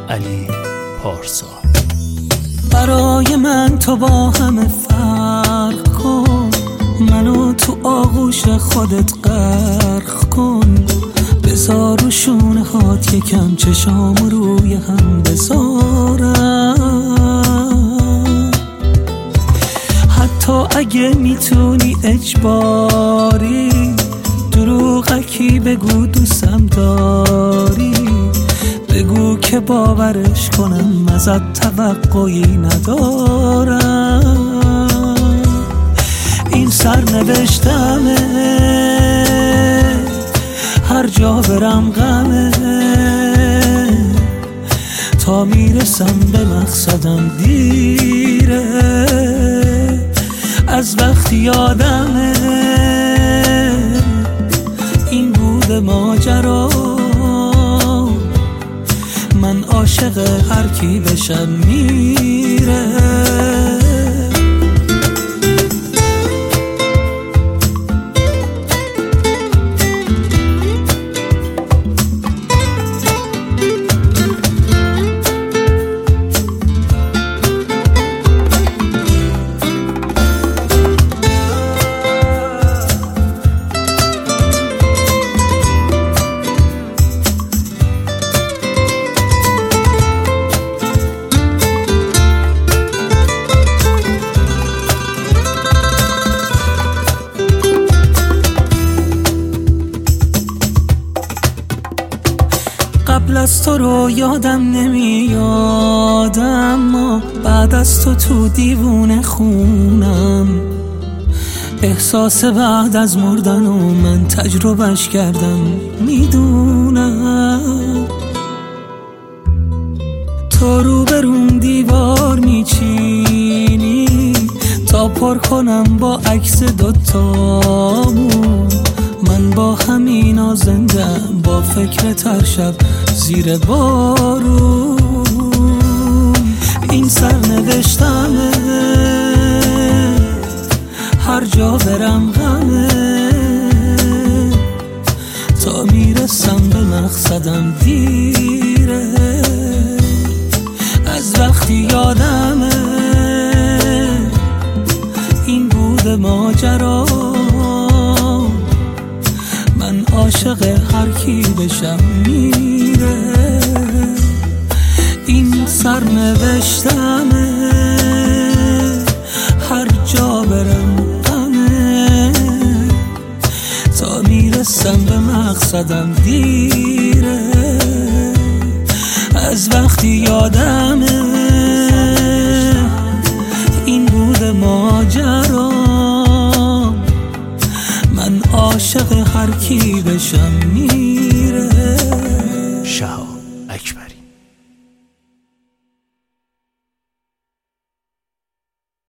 علی پارسا. برای من تو با همه فرق کن، منو تو آغوش خودت غرق کن، بذار رو شونه هات یکم چشام روی هم بذارم، حتی اگه میتونی اجباری دروغکی بگو دوستم داری، بگو که باورش کنم ازت توقعی ندارم. این سرنوشتمه، هر جا برم غمه، تا میرسم به مقصدم دیره، از وقتی یادمه این بود ماجرا، من عاشق هر کی بشم میره. قبل از تو رو یادم نمیاد، اما بعد از تو دیوونه خونم، احساس بعد از مردن و من تجربهش کردم میدونم. تو رو بروم دیوار میچینی تا پر کنم با عکس دوتامون، من با همینا زندم با فکر هر شب زیر بارون. این سرنوشتمه، هر جا برم غمه، تا میرسم به مقصدم دیره، از وقتی یادمه این بود ماجرا، من عاشق هر کی بشم میره. این سرنوشتمه، هر جا برم غمه، تا میرسم به مقصدم دیره، از وقتی یادمه این بود ماجرا، من عاشق هر کی بشم میره.